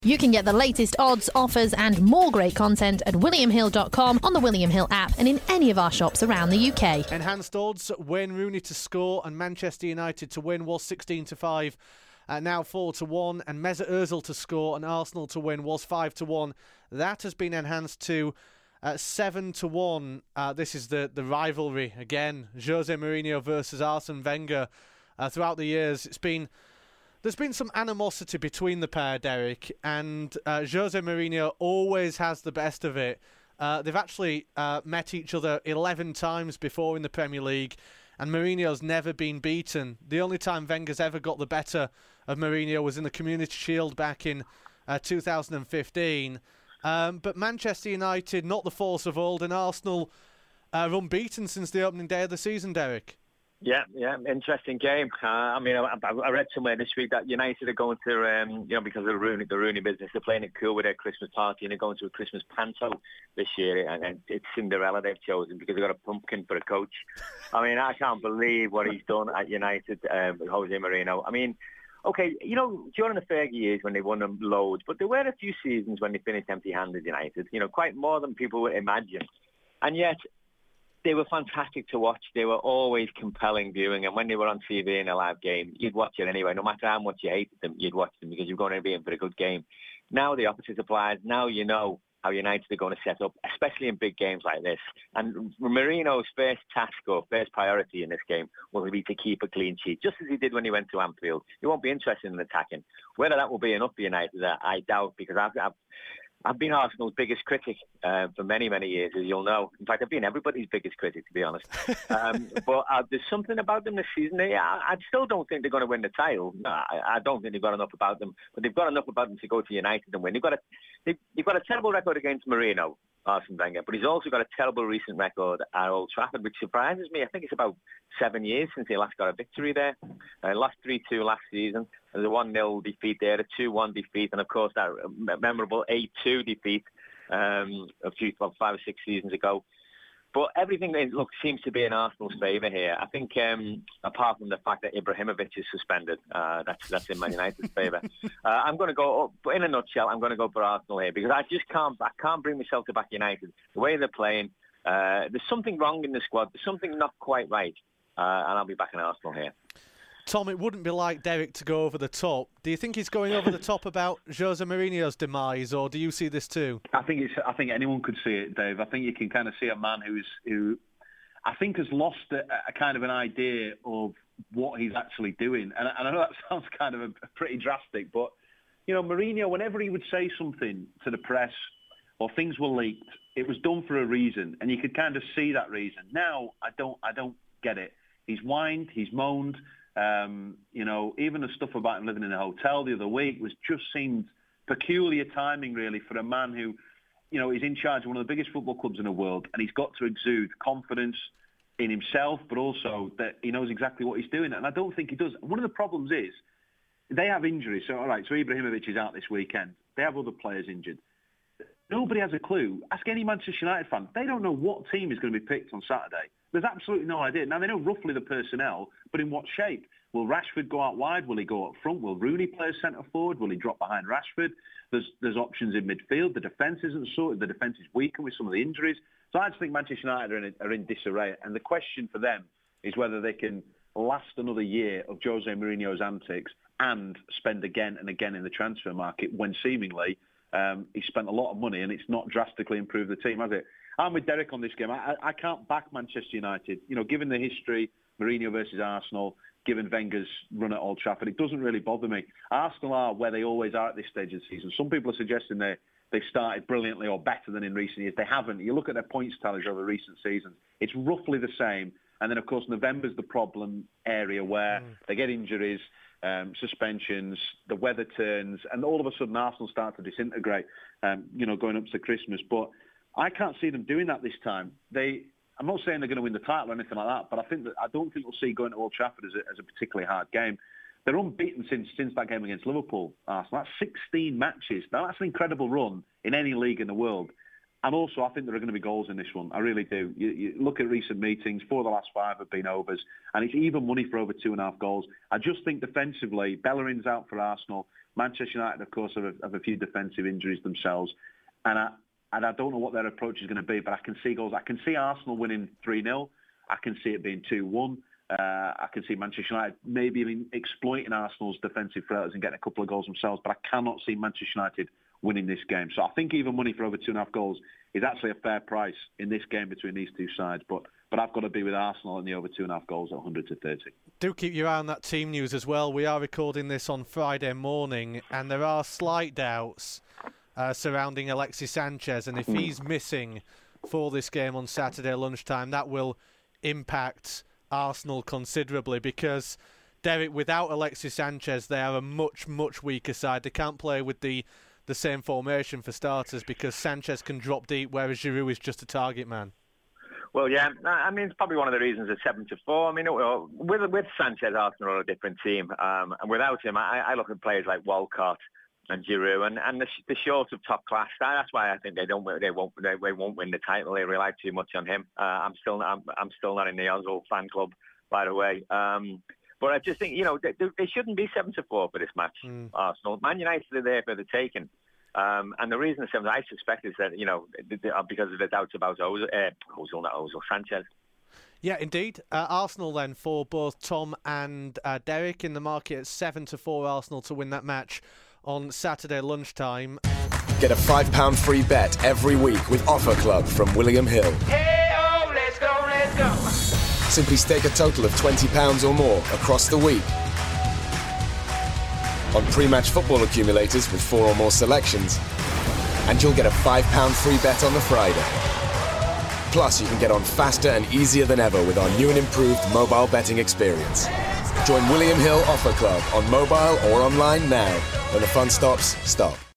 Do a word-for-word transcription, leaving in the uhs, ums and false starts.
You can get the latest odds, offers and more great content at william hill dot com, on the William Hill app and in any of our shops around the U K. Enhanced odds, Wayne Rooney to score and Manchester United to win was sixteen to five. Uh, now four to one, and Mesut Ozil to score and Arsenal to win was five to one. That has been enhanced to uh, seven to one. Uh, this is the, the rivalry again. Jose Mourinho versus Arsene Wenger. Uh, throughout the years, it's been there's been some animosity between the pair, Derek, and uh, Jose Mourinho always has the best of it. Uh, they've actually uh, met each other eleven times before in the Premier League, and Mourinho's never been beaten. The only time Wenger's ever got the better of Mourinho was in the Community Shield back in uh, two thousand fifteen. Um, but Manchester United, not the force of old, and Arsenal are unbeaten since the opening day of the season, Derek. Yeah, yeah, interesting game. Uh, I mean, I, I read somewhere this week that United are going to, um, you know, because of the Rooney, the Rooney business, they're playing it cool with their Christmas party and they're going to a Christmas panto this year, and, and it's Cinderella they've chosen because they've got a pumpkin for a coach. I mean, I can't believe what he's done at United um, with Jose Mourinho. I mean, okay, you know, during the Fergie years when they won them loads, but there were a few seasons when they finished empty-handed, United, you know, quite more than people would imagine. And yet, they were fantastic to watch. They were always compelling viewing. And when they were on T V in a live game, you'd watch it anyway. No matter how much you hated them, you'd watch them because you're going to be in for a good game. Now the opposite applies. Now you know how United are going to set up, especially in big games like this. And Mourinho's first task or first priority in this game will be to keep a clean sheet, just as he did when he went to Anfield. He won't be interested in attacking. Whether that will be enough for United, I doubt, because I've, I've I've been Arsenal's biggest critic uh, for many, many years, as you'll know. In fact, I've been everybody's biggest critic, to be honest. Um, but uh, there's something about them this season. They, I, I still don't think they're going to win the title. No, I, I don't think they've got enough about them. But they've got enough about them to go to United and win. They've got a, they've, they've got a terrible record against Mourinho, Arsene Wenger, but he's also got a terrible recent record at Old Trafford, which surprises me. I think it's about seven years since he last got a victory there. Uh, lost three two last season. There's a one nil defeat there, a two one defeat, and of course that memorable eight two defeat um, a few, well, five or six seasons ago. But everything, look, seems to be in Arsenal's favour here. I think, um, apart from the fact that Ibrahimovic is suspended, uh, that's that's in Man United's favour. uh, I'm going to go, in a nutshell, I'm going to go for Arsenal here because I just can't, I can't bring myself to back United. The way they're playing, uh, there's something wrong in the squad. There's something not quite right, uh, and I'll be backing Arsenal here. Tom, it wouldn't be like Derek to go over the top. Do you think he's going over the top about Jose Mourinho's demise, or do you see this too? I think it's. I think anyone could see it, Dave. I think you can kind of see a man who's who, I think, has lost a, a kind of an idea of what he's actually doing. And, and I know that sounds kind of a, a pretty drastic, but you know, Mourinho, whenever he would say something to the press or things were leaked, it was done for a reason, and you could kind of see that reason. Now, I don't. I don't get it. He's whined. He's moaned. Um, you know, even the stuff about him living in a hotel the other week was just seemed peculiar timing, really, for a man who, you know, is in charge of one of the biggest football clubs in the world, and he's got to exude confidence in himself, but also that he knows exactly what he's doing. And I don't think he does. One of the problems is they have injuries. So, all right, so Ibrahimovic is out this weekend. They have other players injured. Nobody has a clue. Ask any Manchester United fan. They don't know what team is going to be picked on Saturday. There's absolutely no idea. Now, they know roughly the personnel, but in what shape? Will Rashford go out wide? Will he go up front? Will Rooney play as centre forward? Will he drop behind Rashford? There's there's options in midfield. The defence isn't sorted. The defence is weaker with some of the injuries. So I just think Manchester United are in, are in disarray. And the question for them is whether they can last another year of Jose Mourinho's antics and spend again and again in the transfer market when seemingly um, he's spent a lot of money and it's not drastically improved the team, has it? I'm with Derek on this game. I, I can't back Manchester United. You know, given the history, Mourinho versus Arsenal, given Wenger's run at Old Trafford, it doesn't really bother me. Arsenal are where they always are at this stage of the season. Some people are suggesting they, they've started brilliantly or better than in recent years. They haven't. You look at their points tallies over recent seasons, it's roughly the same. And then, of course, November's the problem area where mm. they get injuries, um, suspensions, the weather turns, and all of a sudden Arsenal start to disintegrate, um, you know, going up to Christmas. But I can't see them doing that this time. They, I'm not saying they're going to win the title or anything like that, but I think that I don't think we'll see going to Old Trafford as a, as a particularly hard game. They're unbeaten since since that game against Liverpool, Arsenal. That's sixteen matches. Now, that's an incredible run in any league in the world. And also, I think there are going to be goals in this one. I really do. You, you look at recent meetings, four of the last five have been overs, and it's even money for over two and a half goals. I just think defensively, Bellerin's out for Arsenal. Manchester United, of course, have a, have a few defensive injuries themselves, and I and I don't know what their approach is going to be. But I can see goals. I can see Arsenal winning three nil. I can see it being two one. Uh, I can see Manchester United maybe even exploiting Arsenal's defensive frailties and getting a couple of goals themselves. But I cannot see Manchester United winning this game. So I think even money for over two and a half goals is actually a fair price in this game between these two sides. But but I've got to be with Arsenal in the over two and a half goals at one hundred to thirty. Do keep your eye on that team news as well. We are recording this on Friday morning, and there are slight doubts uh, surrounding Alexis Sanchez. And if he's missing for this game on Saturday lunchtime, that will impact Arsenal considerably, because Derek, without Alexis Sanchez, they are a much, much weaker side. They can't play with the, the same formation for starters, because Sanchez can drop deep, whereas Giroud is just a target man. Well, yeah, I mean, it's probably one of the reasons it's seven to four. I mean, with with Sanchez, Arsenal are a different team, um, and without him, I, I look at players like Walcott and Giroud, and and the, the short of top class. That's why I think they don't they won't they, they won't win the title. They rely too much on him. Uh, I'm still I'm, I'm still not in the Ozil fan club, by the way. Um, but I just think, you know, they, they shouldn't be seven to four for this match. Mm. Arsenal, Man United are there for the taking. Um, and the reason the seven, I suspect, is that, you know, because of the doubts about Ozil, uh, Ozil, not Ozil, Sanchez. Yeah, indeed. Uh, Arsenal then for both Tom and uh, Derek in the market at seven to four. Arsenal to win that match on Saturday lunchtime. Get a five pound free bet every week with Offer Club from William Hill. Hey, oh, let's go, let's go. Simply stake a total of twenty pounds or more across the week on pre-match football accumulators with four or more selections, and you'll get a five pound free bet on the Friday. Plus, you can get on faster and easier than ever with our new and improved mobile betting experience. Join William Hill Offer Club on mobile or online now. When the fun stops, stop.